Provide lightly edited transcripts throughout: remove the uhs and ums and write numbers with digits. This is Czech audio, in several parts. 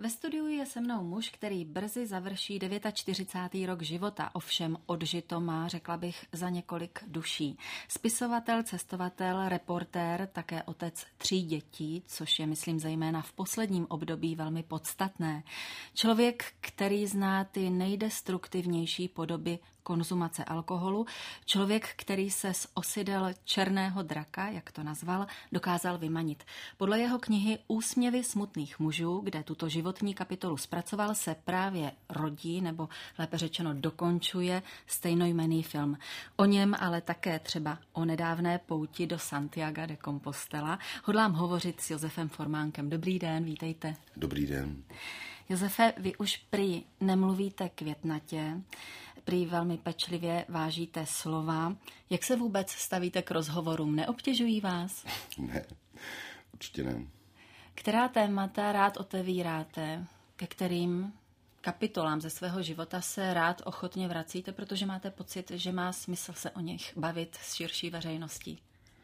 Ve studiu je se mnou muž, který brzy završí 49. rok života, ovšem odžito má, řekla bych, za několik duší. Spisovatel, cestovatel, reportér, také otec 3 dětí, což je, myslím, zejména v posledním období velmi podstatné. Člověk, který zná ty nejdestruktivnější podoby konzumace alkoholu, člověk, který se z osidel černého draka, jak to nazval, dokázal vymanit. Podle jeho knihy Úsměvy smutných mužů, kde tuto životní kapitolu zpracoval, se právě rodí, nebo lépe řečeno dokončuje stejnojmenný film. O něm, ale také třeba o nedávné pouti do Santiaga de Compostela hodlám hovořit s Josefem Formánkem. Dobrý den, vítejte. Dobrý den. Josefe, vy už prý nemluvíte květnatě, prý velmi pečlivě vážíte slova. Jak se vůbec stavíte k rozhovorům? Neobtěžují vás? Ne, určitě ne. Která témata rád otevíráte, ke kterým kapitolám ze svého života se rád ochotně vracíte, protože máte pocit, že má smysl se o nich bavit s širší veřejností?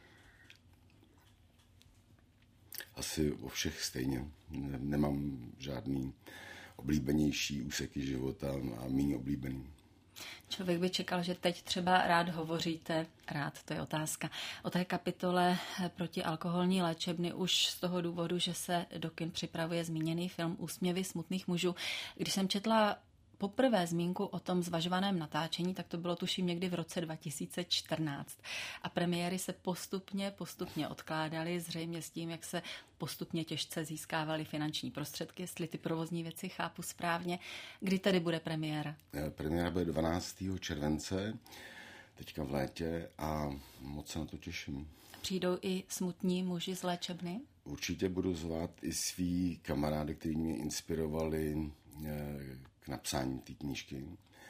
Asi o všech stejně. Nemám žádný oblíbenější úseky života a méně oblíbený. Člověk by čekal, že teď třeba rád hovoříte, to je otázka, o té kapitole protialkoholní léčebny už z toho důvodu, že se do kin připravuje zmíněný film Úsměvy smutných mužů. Když jsem četla poprvé zmínku o tom zvažovaném natáčení, tak to bylo tuším někdy v roce 2014. A premiéry se postupně odkládaly, zřejmě s tím, jak se postupně těžce získávaly finanční prostředky, jestli ty provozní věci chápu správně. Kdy tedy bude premiéra? Premiéra bude 12. července, teďka v létě, a moc se na to těším. Přijdou i smutní muži z léčebny? Určitě budu zvát i svý kamarády, kteří mě inspirovali k napsání té knížky.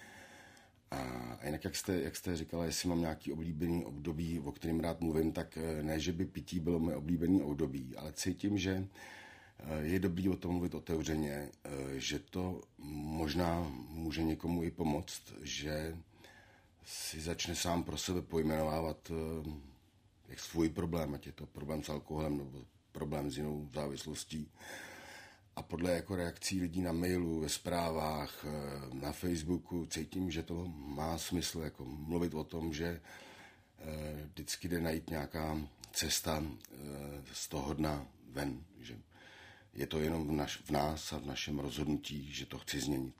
A jinak, jak jste říkala, jestli mám nějaký oblíbený období, o kterém rád mluvím, tak ne, že by pití bylo moje oblíbený období, ale cítím, že je dobrý o tom mluvit otevřeně, že to možná může někomu i pomoct, že si začne sám pro sebe pojmenovávat jak svůj problém, ať je to problém s alkoholem nebo problém s jinou závislostí. A podle jako reakcí lidí na mailu, ve zprávách, na Facebooku cítím, že to má smysl jako mluvit o tom, že vždycky jde najít nějaká cesta z toho dna ven. Že je to jenom v nás a v našem rozhodnutí, že to chci změnit.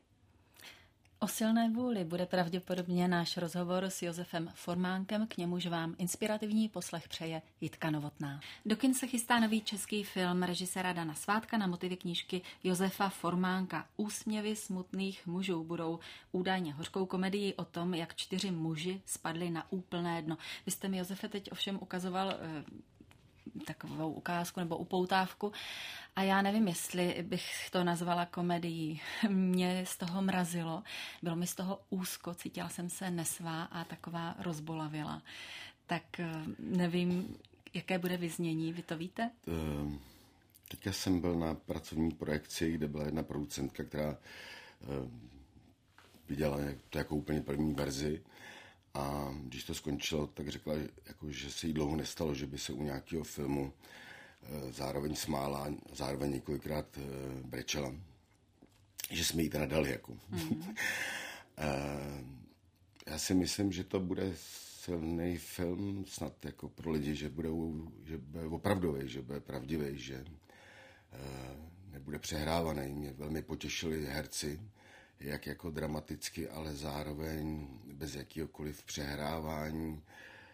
O silné vůli bude pravděpodobně náš rozhovor s Josefem Formánkem, k němuž vám inspirativní poslech přeje Jitka Novotná. Do kin se chystá nový český film režiséra Dana Svátka na motivy knížky Josefa Formánka. Úsměvy smutných mužů budou údajně hořkou komedii o tom, jak 4 muži spadli na úplné dno. Vy jste mi, Josefe, teď ovšem ukazoval takovou ukázku nebo upoutávku a já nevím, jestli bych to nazvala komedií. Mě z toho mrazilo, bylo mi z toho úzko, cítila jsem se nesvá a taková rozbolavila. Tak nevím, jaké bude vyznění, vy to víte? Teďka jsem byl na pracovní projekci, kde byla jedna producentka, která viděla to jako úplně první verzi. A když to skončilo, tak řekla, že se jí dlouho nestalo, že by se u nějakého filmu zároveň smála a zároveň několikrát brečela. Že jsme jí teda dali. Jako. Já si myslím, že to bude silný film snad jako pro lidi, že bude opravdový, že bude pravdivý, že nebude přehrávaný. Mě velmi potěšili herci, jak jako dramaticky, ale zároveň bez jakýhokoliv přehrávání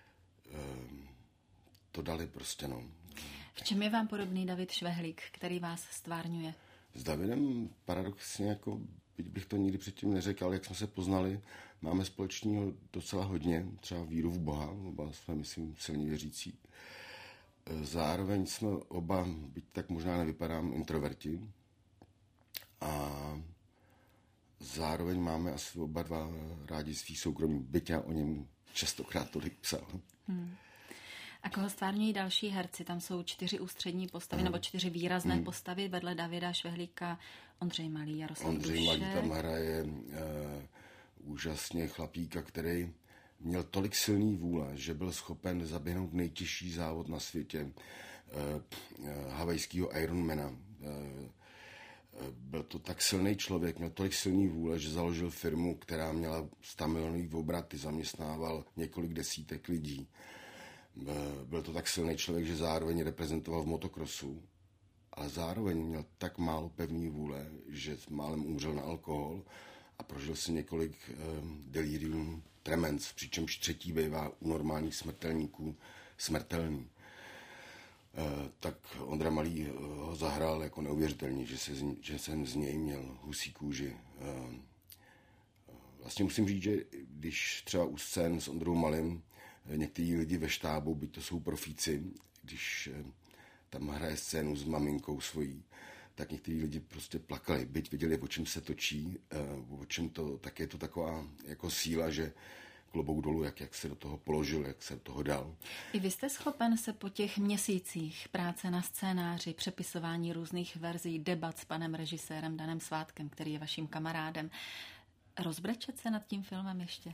to dali prostě, no. V čem je vám podobný David Švehlík, který vás stvárňuje? S Davidem paradoxně, jako, byť bych to nikdy předtím neřekl, ale jak jsme se poznali, máme společného docela hodně, třeba víru v Boha, oba jsme, myslím, silně věřící. Zároveň jsme oba, byť tak možná nevypadám, introverti. A zároveň máme asi oba dva rádi svý soukromí, byť já o něm častokrát tolik psal. A koho stvárňují další herci? Tam jsou 4 ústřední postavy, nebo 4 výrazné postavy vedle Davida Švehlíka, Ondřej Malý, Jaroslav Dušek. Ondřej Malý tam hraje úžasně chlapíka, který měl tolik silný vůle, že byl schopen zaběhnout nejtěžší závod na světě, havajského Ironmana. to tak silný člověk, měl tolik silný vůle, že založil firmu, která měla 100 milionový obraty, zaměstnával několik desítek lidí. Byl to tak silný člověk, že zároveň reprezentoval v motokrosu, ale zároveň měl tak málo pevný vůle, že málem umřel na alkohol a prožil si několik delirium tremens, přičemž třetí bývá u normálních smrtelníků smrtelný. Tak Ondra Malý ho zahrál jako neuvěřitelně, že jsem z něj měl husí kůži. Vlastně musím říct, že když třeba u scén s Ondrou Malým někteří lidi ve štábu, byť to jsou profíci, když tam hraje scénu s maminkou svojí, tak někteří lidi prostě plakali, byť viděli, o čem se točí, o čem to, tak je to taková jako síla, že klobouk dolů, jak se do toho položil, jak se do toho dal. I vy jste schopen se po těch měsících práce na scénáři, přepisování různých verzí, debat s panem režisérem Danem Svátkem, který je vaším kamarádem, rozbrečet se nad tím filmem ještě?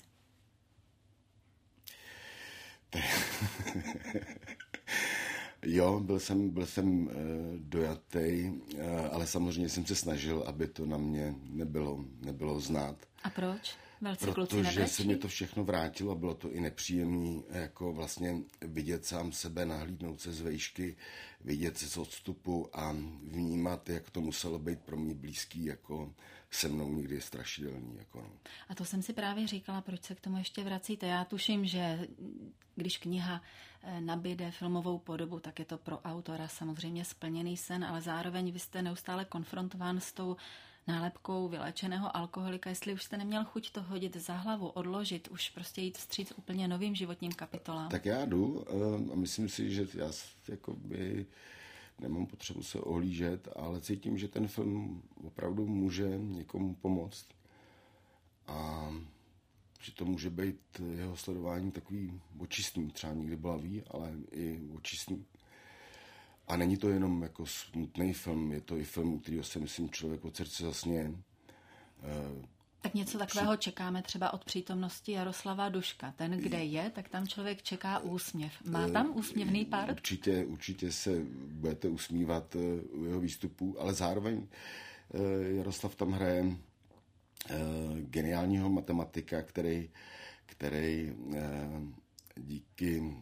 Jo, byl jsem dojatý, ale samozřejmě jsem se snažil, aby to na mě nebylo znát. A proč? Protože se mi to všechno vrátilo a bylo to i nepříjemné, jako vlastně vidět sám sebe, nahlídnout se z vejšky, vidět se z odstupu a vnímat, jak to muselo být pro mě blízký, jako se mnou někdy je strašidelný. Jako no. A to jsem si právě říkala, proč se k tomu ještě vracíte. Já tuším, že když kniha nabíde filmovou podobu, tak je to pro autora samozřejmě splněný sen, ale zároveň vy jste neustále konfrontován s tou nálepkou vyléčeného alkoholika, jestli už jste neměl chuť to hodit za hlavu, odložit, už prostě jít vstříc úplně novým životním kapitolám. Tak já jdu a myslím si, že já jakoby nemám potřebu se ohlížet, ale cítím, že ten film opravdu může někomu pomoct a že to může být jeho sledování takový očistný, třeba někdy bolavý, ale i očistný. A není to jenom jako smutný film, je to i film, u kterého se, myslím, člověk od srdce zasněje. Tak něco takového čekáme třeba od přítomnosti Jaroslava Duška. Ten, kde je, tak tam člověk čeká úsměv. Má tam úsměvný pár? Určitě se budete usmívat u jeho výstupů, ale zároveň Jaroslav tam hraje geniálního matematika, který díky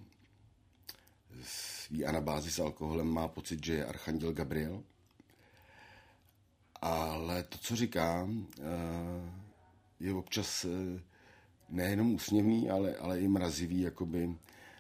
svý anabázi s alkoholem má pocit, že je archanděl Gabriel. Ale to, co říká, je občas nejenom úsměvný, ale i mrazivý, jakoby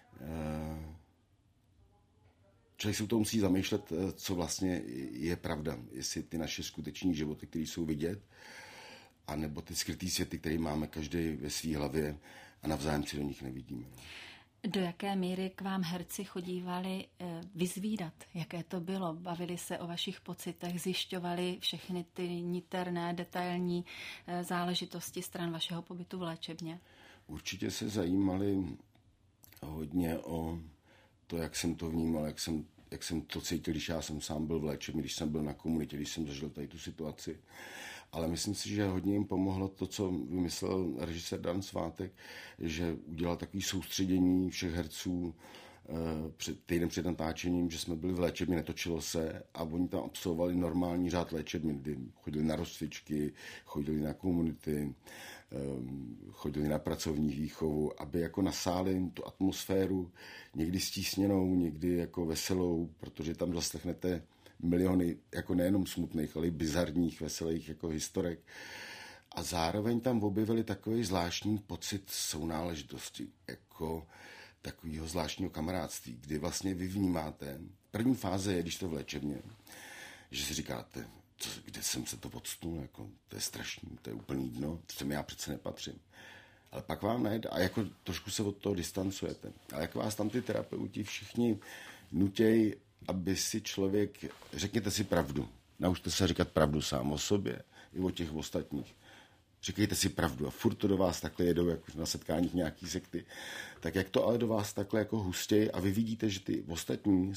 člověk se u toho musí zamýšlet, co vlastně je pravda. Jestli ty naše skuteční životy, které jsou vidět, anebo ty skrytý světy, které máme každý ve své hlavě a navzájem si do nich nevidíme. Do jaké míry k vám herci chodívali vyzvídat? Jaké to bylo? Bavili se o vašich pocitech? Zjišťovali všechny ty niterné, detailní záležitosti stran vašeho pobytu v léčebně? Určitě se zajímali hodně o to, jak jsem to vnímal, jak jsem to cítil, když já jsem sám byl v léčebně, když jsem byl na komunitě, když jsem zažil tady tu situaci. Ale myslím si, že hodně jim pomohlo to, co vymyslel režisér Dan Svátek, že udělal takový soustředění všech herců týden před natáčením, že jsme byli v léčebně, netočilo se a oni tam absolvovali normální řád léčebny, kdy chodili na rozcvičky, chodili na komunity, chodili na pracovní výchovu, aby jako nasáli tu atmosféru někdy stísněnou, někdy jako veselou, protože tam zaslechnete miliony jako nejenom smutných, ale i bizarních, veselých jako historek. A zároveň tam objevili takový zvláštní pocit sounáležitosti, jako takového zvláštního kamarádství, kdy vlastně vy vnímáte, první fáze je, když to v léčebně, že si říkáte, kde jsem se to odstnul, jako, to je strašný, to je úplný dno, sem já přece nepatřím. Ale pak vám najde, a jako trošku se od toho distancujete. Ale jak vás tam ty terapeuti všichni nutějí, aby si člověk, řekněte si pravdu, naučte se říkat pravdu sám o sobě i o těch ostatních. Říkejte si pravdu a furt to do vás takhle jedou, jako na setkáních nějaký sekty. Tak jak to ale do vás takhle jako hustějí a vy vidíte, že ty ostatní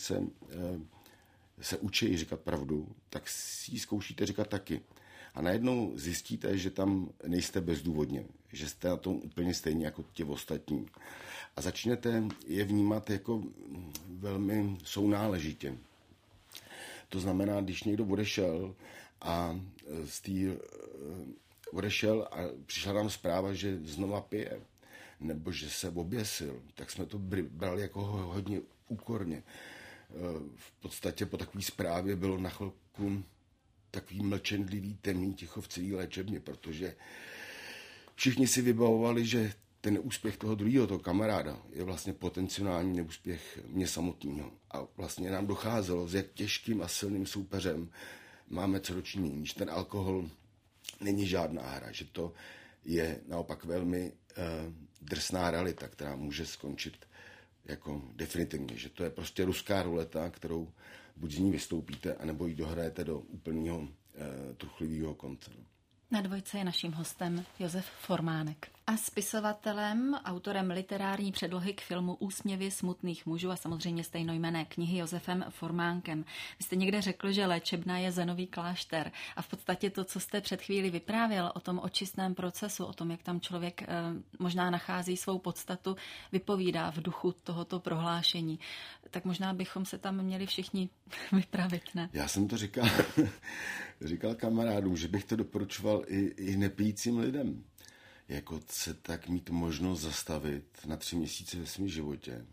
se učí říkat pravdu, tak si ji zkoušíte říkat taky. A najednou zjistíte, že tam nejste bezdůvodně, že jste na tom úplně stejně jako ti ostatní. A začnete je vnímat jako velmi sounáležitě. To znamená, když někdo odešel a odešel a přišla nám zpráva, že znova pije, nebo že se oběsil, tak jsme to brali jako hodně úkorně. V podstatě po takové zprávě bylo na chvilku takový mlčenlivý, temný ticho v celé léčebně, protože všichni si vybavovali, že ten neúspěch toho druhého, toho kamaráda, je vlastně potenciální neúspěch mě samotného. A vlastně nám docházelo, s jak těžkým a silným soupeřem máme co dočinění, že ten alkohol není žádná hra, že to je naopak velmi drsná realita, která může skončit jako definitivně, že to je prostě ruská ruleta, kterou buď z ní vystoupíte, anebo ji dohrajete do úplného truchlivého konce. Na Dvojce je naším hostem Josef Formánek. A spisovatelem, autorem literární předlohy k filmu Úsměvy smutných mužů a samozřejmě stejnojmenné knihy Josefem Formánkem. Vy jste někde řekl, že léčebna je zenový klášter a v podstatě to, co jste před chvíli vyprávěl o tom očistném procesu, o tom, jak tam člověk možná nachází svou podstatu, vypovídá v duchu tohoto prohlášení. Tak možná bychom se tam měli všichni vypravit, ne? Já jsem to říkal kamarádům, že bych to doporučoval i nepijícím lidem. Jako se tak mít možnost zastavit na 3 měsíce ve svém životě.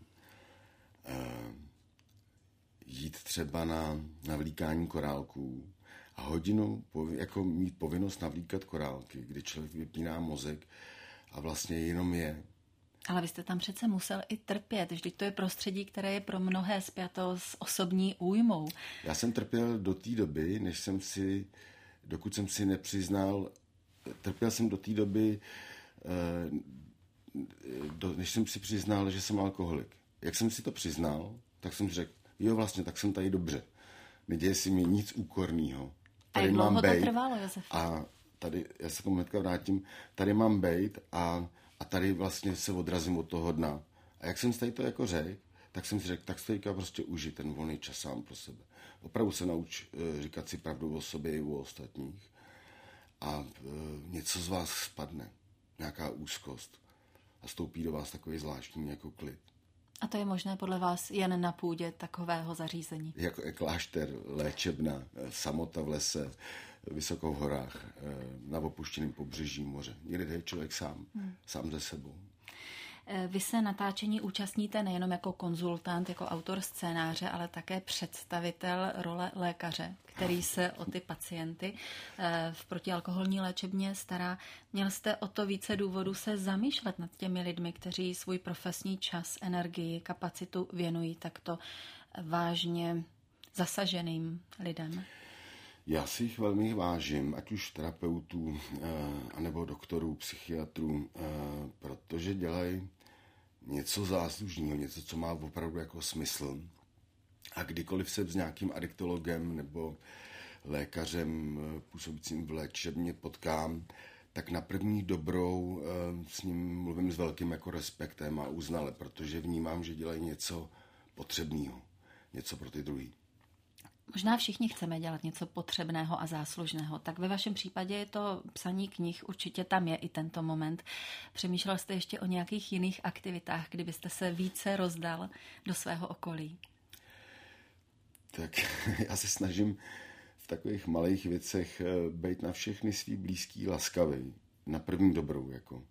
Jít třeba na navlíkání korálků a hodinu jako mít povinnost navlíkat korálky, kdy člověk vypíná mozek a vlastně jenom je. Ale vy jste tam přece musel i trpět. Vždyť to je prostředí, které je pro mnohé spjato s osobní újmou. Já jsem trpěl do té doby, dokud jsem si nepřiznal, trpěl jsem do té doby, než jsem si přiznal, že jsem alkoholik. Jak jsem si to přiznal, tak jsem řekl, jo vlastně, tak jsem tady dobře. Neděje si mi nic úkorného. A jak dlouho to trvalo, Josef? A tady, já se k tomu hnedka vrátím, tady mám bejt a tady vlastně se odrazím od toho dna. A jak jsem si tady to jako řekl, tak jsem si řekl, tak si teďka prostě užij ten volný čas sám pro sebe. Opravdu se nauč říkat si pravdu o sobě i o ostatních. A něco z vás spadne, nějaká úzkost a stoupí do vás takový zvláštní jako klid. A to je možné podle vás jen na půdě takového zařízení? Jako klášter, léčebna, samota v lese, vysoko v horách, na opuštěném pobřeží moře. Někdy je člověk sám ze sebou. Vy se natáčení účastníte nejenom jako konzultant, jako autor scénáře, ale také představitel role lékaře, který se o ty pacienty v protialkoholní léčebně stará. Měl jste o to více důvodů se zamýšlet nad těmi lidmi, kteří svůj profesní čas, energii, kapacitu věnují takto vážně zasaženým lidem? Já si jich velmi vážím, ať už terapeutů, anebo doktorů, psychiatrů, protože dělají něco záslužného, něco, co má opravdu jako smysl. A kdykoliv se s nějakým adiktologem nebo lékařem působícím v léčebně potkám, tak na první dobrou s ním mluvím s velkým jako respektem a uznale, protože vnímám, že dělají něco potřebného, něco pro ty druhý. Možná všichni chceme dělat něco potřebného a záslužného. Tak ve vašem případě je to psaní knih, určitě tam je i tento moment. Přemýšlel jste ještě o nějakých jiných aktivitách, kdybyste se více rozdal do svého okolí? Tak já se snažím v takových malých věcech být na všechny svý blízký laskavý. Na první dobrou, jako.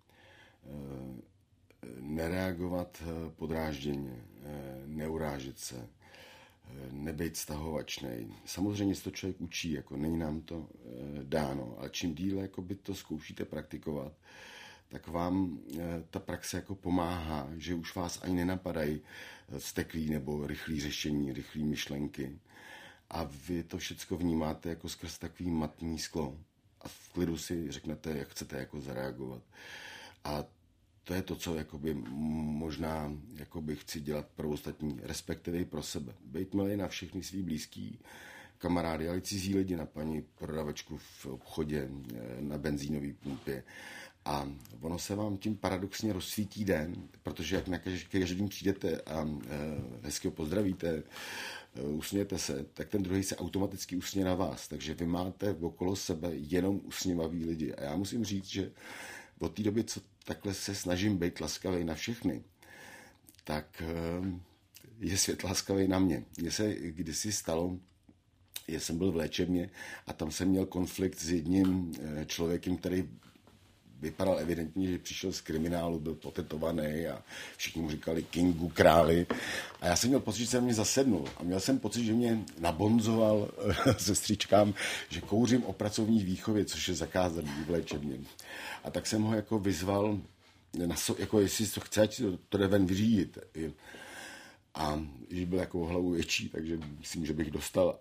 Nereagovat podrážděně, neurážet se, nebejt stahovačnej. Samozřejmě se to člověk učí, jako není nám to dáno, ale čím díle jako by to zkoušíte praktikovat, tak vám ta praxe jako pomáhá, že už vás ani nenapadají vzteklý nebo rychlý řešení, rychlý myšlenky. A vy to všecko vnímáte jako skrz takový matný sklo. A v klidu si řeknete, jak chcete jako zareagovat. A to je to, co jakoby možná jakoby chci dělat pro ostatní, respektive i pro sebe. Bejt milej na všechny svý blízký kamarády, ale i cizí lidi, na paní prodavačku v obchodě, na benzínové pumpě. A ono se vám tím paradoxně rozsvítí den, protože jak na každým přijdete a hezky ho pozdravíte, usmějete se, tak ten druhý se automaticky usměje na vás. Takže vy máte okolo sebe jenom usměvavý lidi. A já musím říct, že od té doby, co takhle se snažím být laskavý na všechny, tak je svět laskavý na mě. Mně se kdysi stalo, jsem byl v léčebně a tam jsem měl konflikt s jedním člověkem, který vypadal evidentně, že přišel z kriminálu, byl potetovaný a všichni mu říkali Kingu, králi. A já jsem měl pocit, že se mě zasednul. A měl jsem pocit, že mě nabonzoval sestřičkám, že kouřím o pracovní výchově, což je zakázaný v léčebně. A tak jsem ho jako vyzval, jako jestli to chce, ať to jde ven vyřídit. A když byl jako hlavu větší, takže myslím, že bych dostal.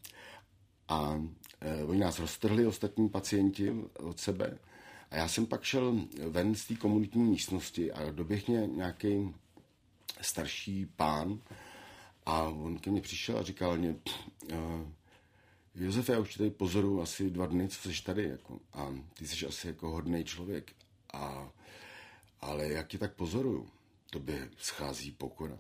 A oni nás roztrhli, ostatní pacienti od sebe. A já jsem pak šel ven z té komunitní místnosti a doběh mě nějaký starší pán a on ke mně přišel a říkal mě, Josef, já už tady pozoruju asi 2 dny, co jsi tady, jako, a ty jsi asi jako hodnej člověk, ale jak tě tak pozoruju, tobě schází pokora.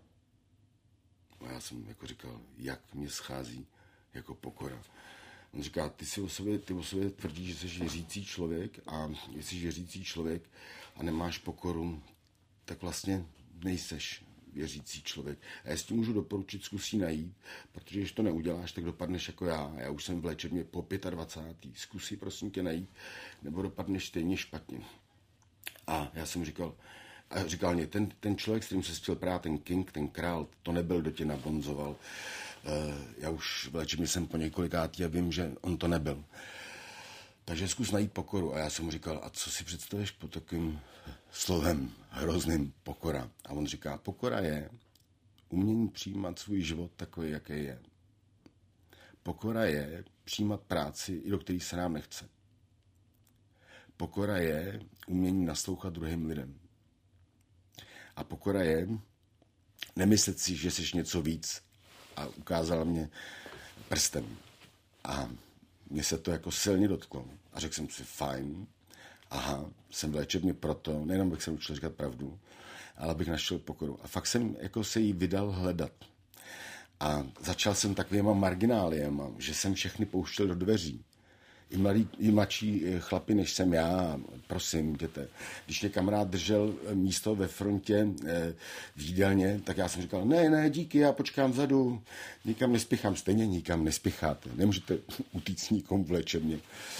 A já jsem jako říkal, jak mě schází jako pokora. On říká, ty o sobě tvrdíš, že jsi věřící člověk a jestli jsi věřící člověk a nemáš pokoru, tak vlastně nejseš věřící člověk. A já si ti můžu doporučit, zkusí najít, protože když to neuděláš, tak dopadneš jako já. Já už jsem v léčebně po 25. Zkusí prosím tě najít, nebo dopadneš stejně špatně. A já jsem říkal mě, ten člověk, s kterým se chtěl prát, ten King, ten král, to nebyl, kdo tě nabonzoval. Já už v léčebně jsem po několikátý a vím, že on to nebyl. Takže zkus najít pokoru. A já jsem mu říkal, a co si představíš pod takovým slovem hrozným pokora? A on říká, pokora je umění přijímat svůj život takový, jaký je. Pokora je přijímat práci, i do které se nám nechce. Pokora je umění naslouchat druhým lidem. A pokora je nemyslet si, že jsi něco víc, a ukázala mě prstem. A mě se to jako silně dotklo. A řekl jsem si, fajn, aha, jsem v léčebně proto, nejenom bych se učil říkat pravdu, ale abych našel pokoru. A fakt jsem jako se jí vydal hledat. A začal jsem takovýma margináliema, že jsem všechny pouštěl do dveří. I mladší chlapi, než jsem já, prosím, jděte. Když mě kamarád držel místo ve frontě v jídelně, tak já jsem říkal, ne, díky, já počkám vzadu, nikam nespěchám, stejně nikam nespěcháte, nemůžete utíct nikomu v léčebně.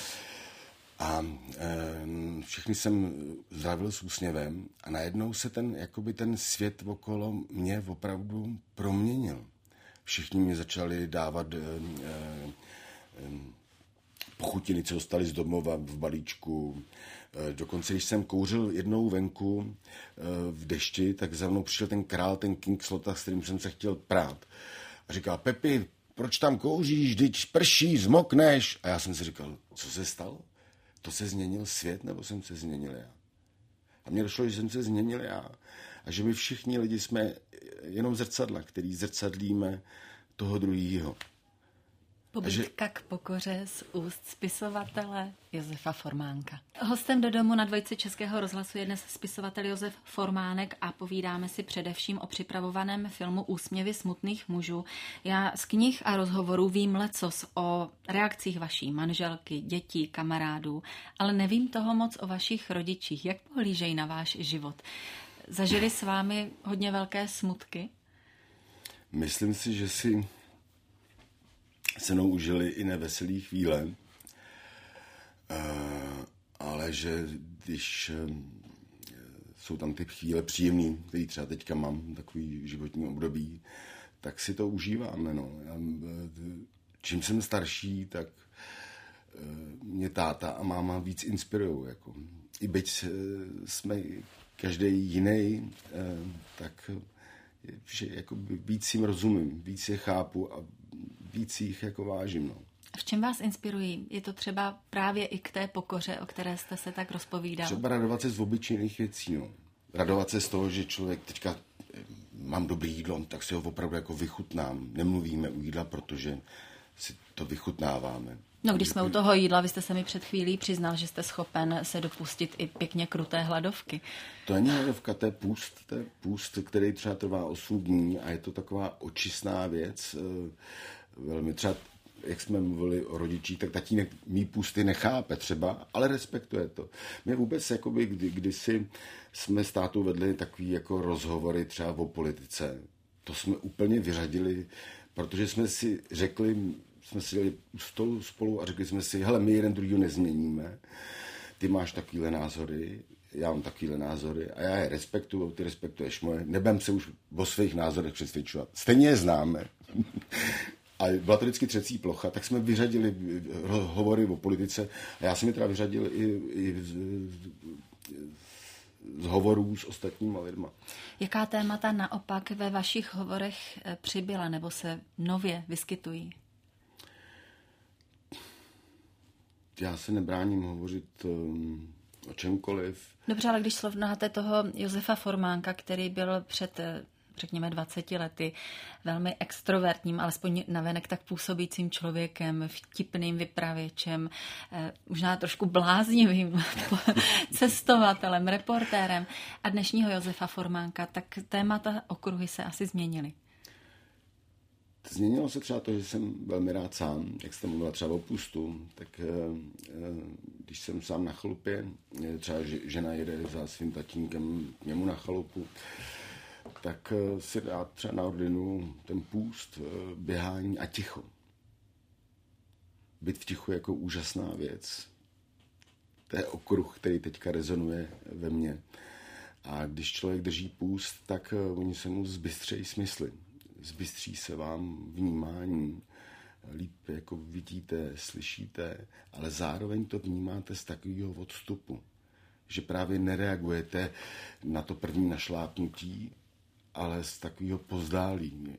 A všechny jsem zdravil s úsměvem a najednou se ten svět okolo mě opravdu proměnil. Všichni mi začali dávat pochutiny, co dostali z domova v balíčku. Dokonce, když jsem kouřil jednou venku v dešti, tak za mnou přišel ten král, ten King Slota, s kterým jsem se chtěl prát. A říkal, Pepi, proč tam kouříš, vždyť prší, zmokneš. A já jsem si říkal, co se stalo? To se změnil svět, nebo jsem se změnil já? A mně došlo, že jsem se změnil já. A že my všichni lidi jsme jenom zrcadla, který zrcadlíme toho druhýho. Pobídka k pokoře z úst spisovatele Josefa Formánka. Hostem do domu na Dvojce Českého rozhlasu je dnes spisovatel Josef Formánek a povídáme si především o připravovaném filmu Úsměvy smutných mužů. Já z knih a rozhovorů vím lecos o reakcích vaší manželky, dětí, kamarádů, ale nevím toho moc o vašich rodičích. Jak pohlížejí na váš život? Zažili s vámi hodně velké smutky? Myslím si, že si se mnou užili i neveselý chvíle, ale že když jsou tam ty chvíle příjemný, který třeba teďka mám, takový životní období, tak si to užíváme. No. Čím jsem starší, tak mě táta a máma víc inspirujou. Jako. I byť jsme každý jiný, tak že jako víc jim rozumím, víc je chápu a víc jich jako vážím. No. V čem vás inspirují? Je to třeba právě i k té pokoře, o které jste se tak rozpovídal? Třeba radovat se z obyčejných věcí. No. Radovat se z toho, že člověk teďka mám dobrý jídlo, tak si ho opravdu jako vychutnám. Nemluvíme u jídla, protože si to vychutnáváme. No, když jsme u toho jídla, vy jste se mi před chvílí přiznal, že jste schopen se dopustit i pěkně kruté hladovky. To není hladovka, to je půst, který třeba trvá 8 dní a je to taková očistná věc. Velmi třeba, jak jsme mluvili o rodičích, tak tatínek mý půsty nechápe třeba, ale respektuje to. My vůbec, jakoby, kdysi jsme s tátou vedli takový jako rozhovory třeba o politice, to jsme úplně vyřadili, protože jsme si řekli, jsme seděli u stolu spolu a řekli jsme si, hele, my jeden druhýho nezměníme, ty máš takovýhle názory, já mám takovýhle názory a já je respektuju, ty respektuješ moje, nebudem se už o svých názorech přesvědčovat. Stejně je známe. A byla to vždycky třecí plocha, tak jsme vyřadili hovory o politice a já jsem je teda vyřadil i z hovorů s ostatníma lidma. Jaká témata naopak ve vašich hovorech přibyla nebo se nově vyskytují? Já se nebráním hovořit o čemkoliv. Dobře, ale když srovnáte toho Josefa Formánka, který byl před, řekněme, 20 lety velmi extrovertním, alespoň navenek tak působícím člověkem, vtipným vypravěčem, možná trošku bláznivým cestovatelem, reportérem a dnešního Josefa Formánka, tak témata, okruhy se asi změnily. Změnilo se třeba to, že jsem velmi rád sám, jak jste mluvila třeba o pustu, tak když jsem sám na chalupě, třeba žena jede za svým tatínkem k němu na chalupu, tak si dá třeba na ordinu ten půst, běhání a ticho. Být v tichu jako úžasná věc. To je okruh, který teďka rezonuje ve mně. A když člověk drží půst, tak oni se mu zbystřejí smysly. Zbystří se vám vnímání, líp jako vidíte, slyšíte, ale zároveň to vnímáte z takového odstupu, že právě nereagujete na to první našlápnutí, ale z takového pozdálí.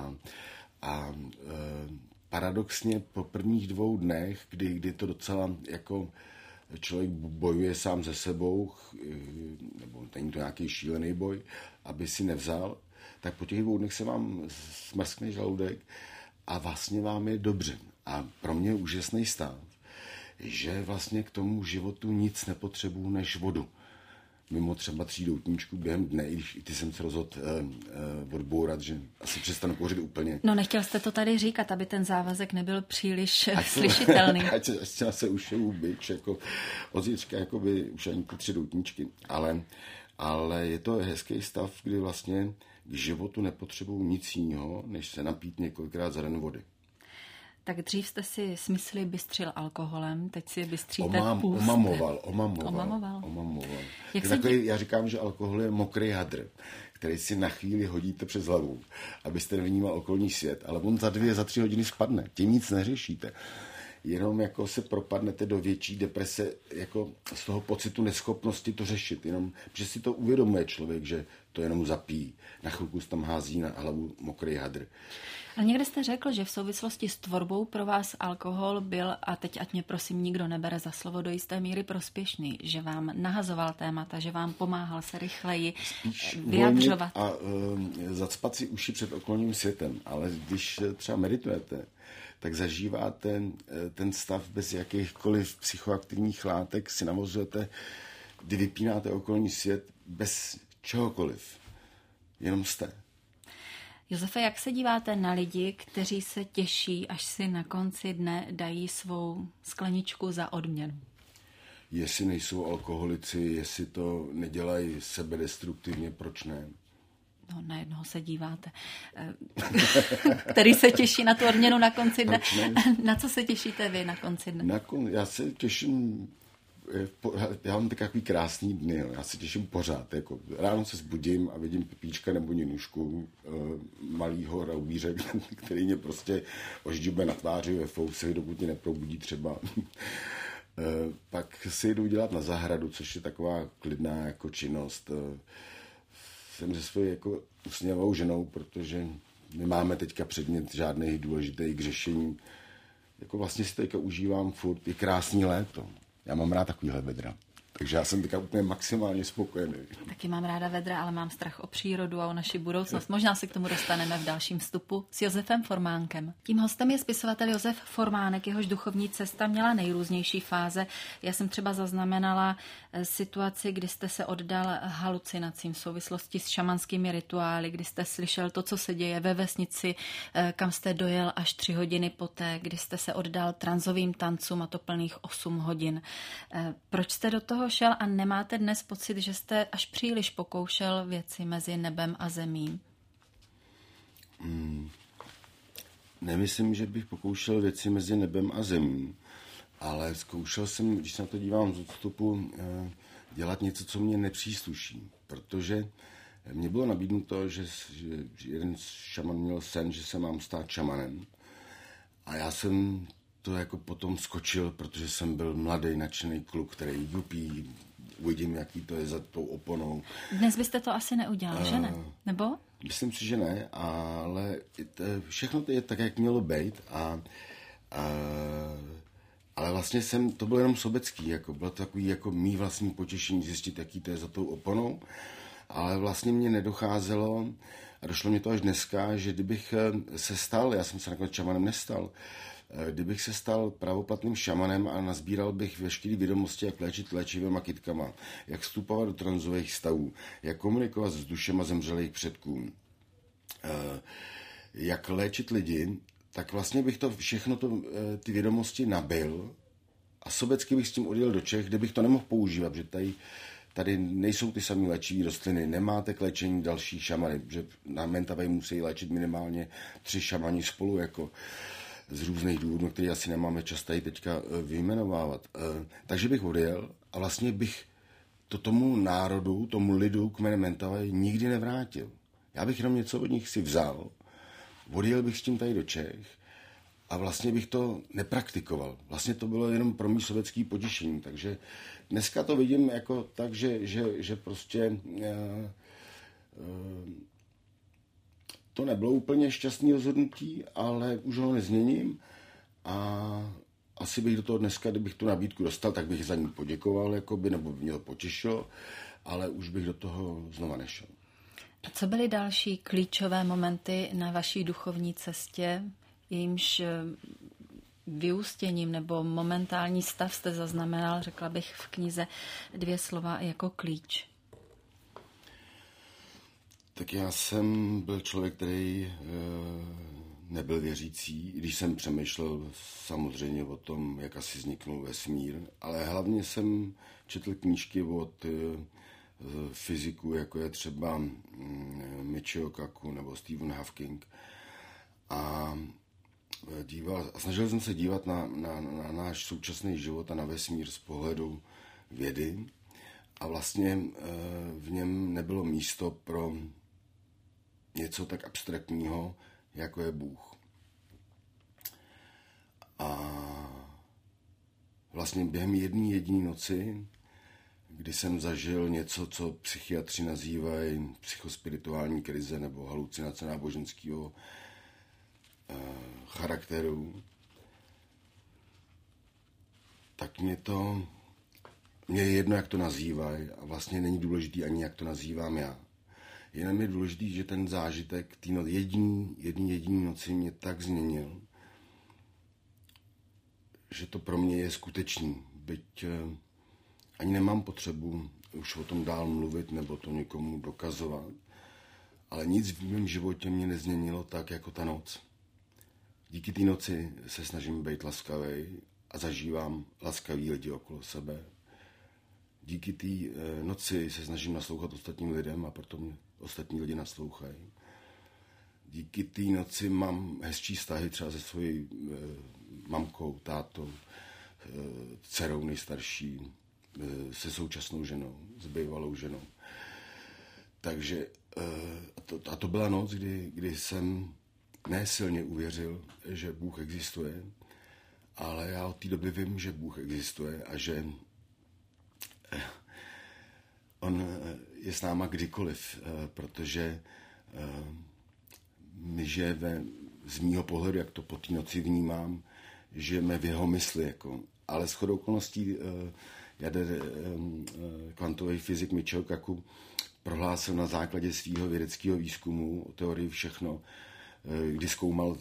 A paradoxně po prvních 2 dnech, kdy to docela jako člověk bojuje sám se sebou, nebo není to nějaký šílený boj, aby si nevzal, tak po těch 2 dnech se vám smrskne žaludek a vlastně vám je dobře. A pro mě je úžasný stav, že vlastně k tomu životu nic nepotřebuju než vodu. Mimo třeba 3 doutníčků během dne, i když i ty jsem se rozhodl odbourat, že asi přestanu kouřit úplně. No nechtěl jste to tady říkat, aby ten závazek nebyl příliš slyšitelný. Ať se ušel bič, jako od zítřka jakoby už ani ty 3 doutníčky. Ale je to hezký stav, kdy vlastně k životu nepotřebuju nic jiného, než se napít několikrát za den vody. Tak dřív jste si smysly bystřil alkoholem, teď si bystříte půst. Omamoval. Já říkám, že alkohol je mokrý hadr, který si na chvíli hodíte přes hlavu, abyste nevnímal okolní svět, ale on za 2, za 3 hodiny spadne. Tím nic neřešíte. Jenom jako se propadnete do větší deprese jako z toho pocitu neschopnosti to řešit. Jenom, že si to uvědomuje člověk, že to jenom zapíjí. Na chvilku tam hází na hlavu mokrý hadr. A někde jste řekl, že v souvislosti s tvorbou pro vás alkohol byl, a teď ať mě prosím nikdo nebere za slovo, do jisté míry prospěšný, že vám nahazoval témata, že vám pomáhal se rychleji vyjadřovat. A zacpat si uši před okolním světem, ale když třeba meditujete, tak zažíváte ten stav bez jakýchkoliv psychoaktivních látek, si navozujete, kdy vypínáte okolní svět bez čehokoliv. Jenom jste. Josefe, jak se díváte na lidi, kteří se těší, až si na konci dne dají svou skleničku za odměnu? Jestli nejsou alkoholici, jestli to nedělají sebedestruktivně, proč ne? No, na jednoho se díváte. Který se těší na tu odměnu na konci dne. Na co se těšíte vy na konci dne? Já se těším, já mám takový krásný dny, já se těším pořád. Jako ráno se zbudím a vidím Pepíčka nebo Ninušku, malýho raubíře, který mě prostě ožďube na tváři ve fousech, dokud mě neprobudí třeba. Pak si jdu dělat na zahradu, což je taková klidná jako činnost. Jsem se svojí jako usměvavou ženou, protože nemáme teďka předmět žádný důležitý k řešení. Jako vlastně si teďka užívám furt, je krásný léto. Já mám rád takovýhle vedra. Takže já jsem teďka úplně maximálně spokojený. Taky mám ráda vedra, ale mám strach o přírodu a o naši budoucnost. Možná se k tomu dostaneme v dalším vstupu s Josefem Formánkem. Tím hostem je spisovatel Josef Formánek, jehož duchovní cesta měla nejrůznější fáze. Já jsem třeba zaznamenala situaci, kdy jste se oddal halucinacím v souvislosti s šamanskými rituály, kdy jste slyšel to, co se děje ve vesnici, kam jste dojel až 3 hodiny poté, kdy jste se oddal tranzovým tancům, a to plných 8 hodin. Proč jste do toho šel a nemáte dnes pocit, že jste až příliš pokoušel věci mezi nebem a zemí? nemyslím, že bych pokoušel věci mezi nebem a zemí, ale zkoušel jsem, když se na to dívám z odstupu, dělat něco, co mě nepřísluší, protože mně bylo nabídnuto, že jeden šaman měl sen, že se mám stát šamanem a já jsem to jako potom skočil, protože jsem byl mladý, nadšený kluk, který jupí, uvidím, jaký to je za tou oponou. Dnes byste to asi neudělal, že ne? Nebo? Myslím si, že ne, ale všechno to je tak, jak mělo být ale vlastně to bylo jenom sobecký, jako bylo to takový jako mý vlastní potěšení zjistit, jaký to je za tou oponou, ale vlastně mě nedocházelo a došlo mě to až dneska, že kdybych se stal, já jsem se nakonec šamanem nestal, kdybych se stal pravoplatným šamanem a nazbíral bych veškeré vědomosti, jak léčit léčivýma kytkama, jak vstupovat do tranzových stavů, jak komunikovat s dušema zemřelých předků, jak léčit lidi, tak vlastně bych to všechno ty vědomosti nabyl a sobecky bych s tím odjel do Čech, kde bych to nemohl používat, protože tady nejsou ty samé léčivé rostliny, nemáte k léčení další šamany, že na Mentavej musí léčit minimálně 3 šamani spolu, jako z různých důvodů, které asi nemáme čas tady teďka vyjmenovávat. Takže bych odjel a vlastně bych to tomu národu, tomu lidu kmene Mentavej nikdy nevrátil. Já bych jenom něco od nich si vzal, odjel bych s tím tady do Čech a vlastně bych to nepraktikoval. Vlastně to bylo jenom pro mý sovětský potěšení, takže dneska to vidím jako tak, že prostě to nebylo úplně šťastný rozhodnutí, ale už ho nezměním a asi bych do toho dneska, kdybych tu nabídku dostal, tak bych za ní poděkoval, jakoby, nebo by mě to potěšilo, ale už bych do toho znova nešel. A co byly další klíčové momenty na vaší duchovní cestě, jejímž vyústěním nebo momentální stav jste zaznamenal, řekla bych v knize 2 slova jako klíč? Tak já jsem byl člověk, který nebyl věřící, když jsem přemýšlel samozřejmě o tom, jak asi vzniknul vesmír, ale hlavně jsem četl knížky od fyziků, jako je třeba Michio Kaku nebo Stephen Hawking a snažil jsem se dívat na náš současný život a na vesmír z pohledu vědy a vlastně v něm nebylo místo pro něco tak abstraktního, jako je Bůh. A vlastně během jedné jediné noci, kdy jsem zažil něco, co psychiatři nazývají psychospirituální krize nebo halucinace náboženského charakteru, tak mě je jedno, jak to nazývají a vlastně není důležitý ani, jak to nazývám já. Jenom je důležitý, že ten zážitek té jediný noci mě tak změnil, že to pro mě je skutečný. Byť ani nemám potřebu už o tom dál mluvit nebo to někomu dokazovat, ale nic v mém životě mě nezměnilo tak, jako ta noc. Díky té noci se snažím být laskavý a zažívám laskavý lidi okolo sebe. Díky té noci se snažím naslouchat ostatním lidem a proto mě ostatní lidi naslouchají. Díky té noci mám hezčí vztahy třeba se svojí mamkou, tátou, dcerou nejstarší, se současnou ženou, s bývalou ženou. Takže a to byla noc, kdy jsem nesilně uvěřil, že Bůh existuje, ale já od té doby vím, že Bůh existuje a že on je s náma kdykoliv, protože my žijeme z mýho pohledu, jak to po té noci vnímám, žijeme v jeho mysli, jako. Ale shodou okolností kvantový fyzik Michio Kaku prohlásil na základě svého vědeckého výzkumu o teorii všechno, kdy zkoumal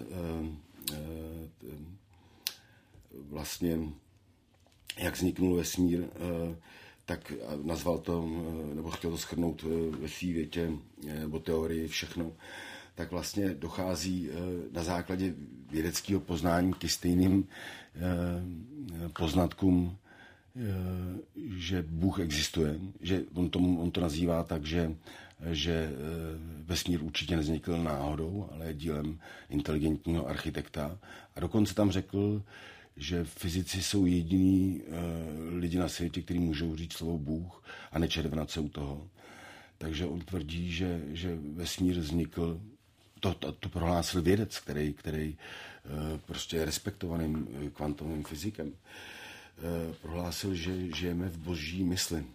vlastně, jak vzniknul vesmír, tak nazval to, nebo chtěl to shrnout ve své větě, o teorii všechno, tak vlastně dochází na základě vědeckého poznání ke stejným poznatkům že Bůh existuje, že on to nazývá tak, že vesmír určitě nevznikl náhodou, ale je dílem inteligentního architekta. A dokonce tam řekl, že fyzici jsou jediní lidi na světě, kteří můžou říct slovo Bůh a nečervenat se u toho. Takže on tvrdí, že vesmír vznikl, to prohlásil vědec, který prostě je respektovaným kvantovým fyzikem. Prohlásil, že žijeme v boží mysli,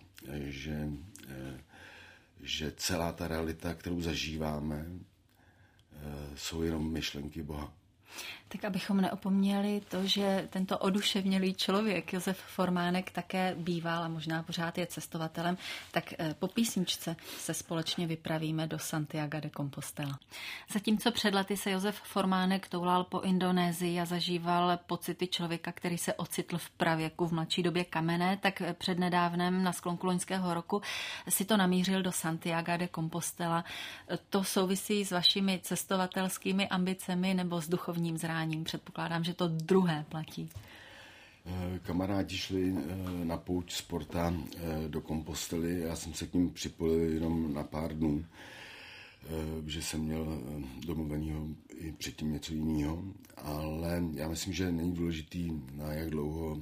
že celá ta realita, kterou zažíváme, jsou jenom myšlenky Boha. Tak abychom neopomněli to, že tento oduševnělý člověk, Josef Formánek, také býval a možná pořád je cestovatelem, tak po písničce se společně vypravíme do Santiaga de Compostela. Zatímco před lety se Josef Formánek toulal po Indonésii a zažíval pocity člověka, který se ocitl v pravěku, v mladší době kamenné, tak přednedávnem na sklonku loňského roku si to namířil do Santiaga de Compostela. To souvisí s vašimi cestovatelskými ambicemi nebo s duchovním zráním? Předpokládám, že to druhé platí. Kamarádi šli na pouť z Porta do Compostely. Já jsem se k ním připojil jenom na pár dnů, že jsem měl domluvenýho i předtím něco jiného, ale já myslím, že není důležitý, na jak dlouho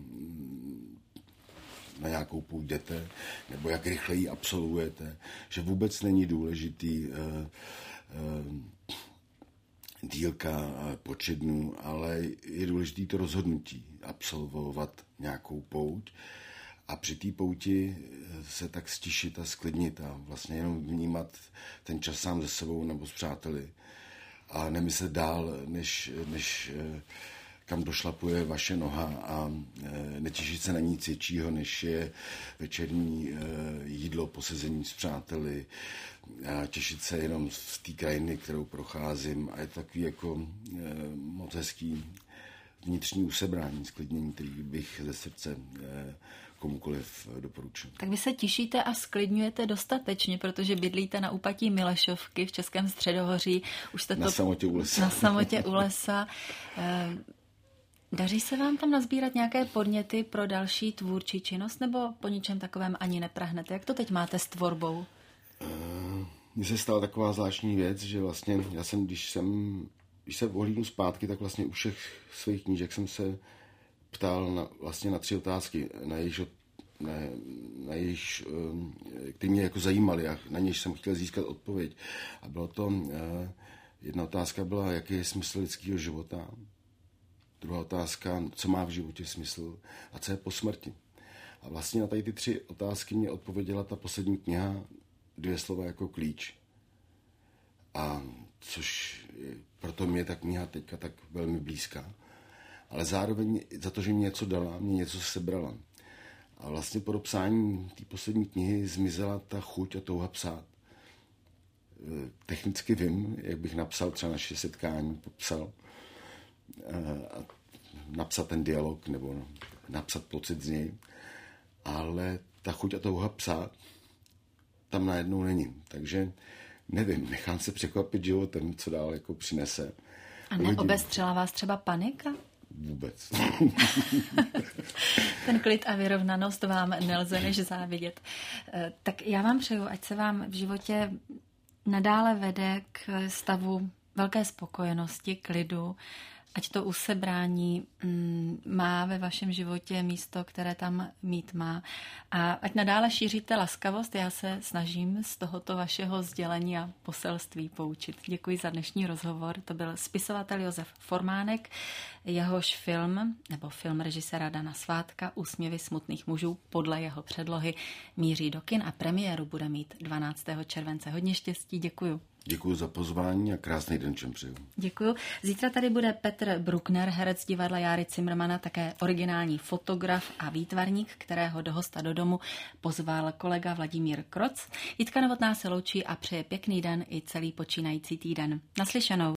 na nějakou pouť jdete, nebo jak rychle ji absolvujete, že vůbec není důležitý dílka, počet dnů, ale je důležité to rozhodnutí absolvovat nějakou pouť a při té pouti se tak stišit a sklidnit a vlastně jenom vnímat ten čas sám se sebou nebo s přáteli a nemyslet dál, než kam došlapuje vaše noha a netěšit se na nic většího, než je večerní jídlo, posezení s přáteli, a těšit se jenom z té krajiny, kterou procházím a je to takový jako moc hezký vnitřní usebrání, sklidnění, který bych ze srdce komukoliv doporučil. Tak vy se těšíte a sklidňujete dostatečně, protože bydlíte na úpatí Milešovky v Českém Středohoří. Už jste na samotě u lesa. Na samotě u lesa. Daří se vám tam nazbírat nějaké podněty pro další tvůrčí činnost, nebo po ničem takovém ani neprahnete? Jak to teď máte s tvorbou? Mně se stala taková zvláštní věc, že vlastně když se ohlídnu zpátky, tak vlastně u všech svých knížek jsem se ptal na 3 otázky, které mě jako zajímaly a na něž jsem chtěl získat odpověď. A bylo to, jedna otázka byla, jaký je smysl lidského života. Druhá otázka, co má v životě smysl a co je po smrti. A vlastně na tady ty 3 otázky mě odpověděla ta poslední kniha 2 slova jako klíč. A což proto mě ta kniha teďka tak velmi blízká. Ale zároveň za to, že mě něco dala, mě něco sebrala. A vlastně po dopsání té poslední knihy zmizela ta chuť a touha psát. Technicky vím, jak bych napsal třeba naše setkání, popsal a napsat ten dialog nebo napsat pocit z něj, ale ta chuť a touha psát tam najednou není. Takže nevím, nechám se překvapit životem, co dál jako přinese. A neobestřela vás třeba panika? Vůbec. Ten klid a vyrovnanost vám nelze než závidět. Tak já vám přeju, ať se vám v životě nadále vede k stavu velké spokojenosti, klidu, ať to usebrání má ve vašem životě místo, které tam mít má. A ať nadále šíříte laskavost, já se snažím z tohoto vašeho sdělení a poselství poučit. Děkuji za dnešní rozhovor. To byl spisovatel Josef Formánek, jehož film režiséra Dana Svátka Úsměvy smutných mužů podle jeho předlohy míří do kin a premiéru bude mít 12. července. Hodně štěstí, děkuju. Děkuji za pozvání a krásný den všem přeju. Děkuji. Zítra tady bude Petr Bruckner, herec divadla Járy Cimrmana, také originální fotograf a výtvarník, kterého do hosta do domu pozval kolega Vladimír Kroc. Jitka Novotná se loučí a přeje pěkný den i celý počínající týden. Naslyšenou.